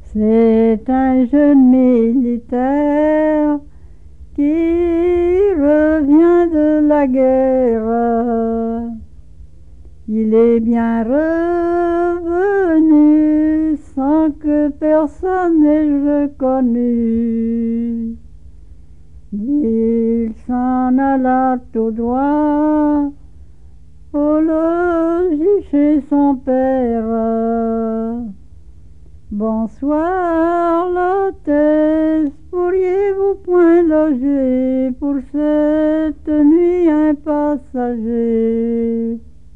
C'est un jeune militaire qui revient de la guerre. Il est bien revenu sans que personne n'ait reconnu. Il s'en alla tout droit au logis chez son père. Bonsoir, l'hôtesse, pourriez-vous point loger pour cette nuit un passager?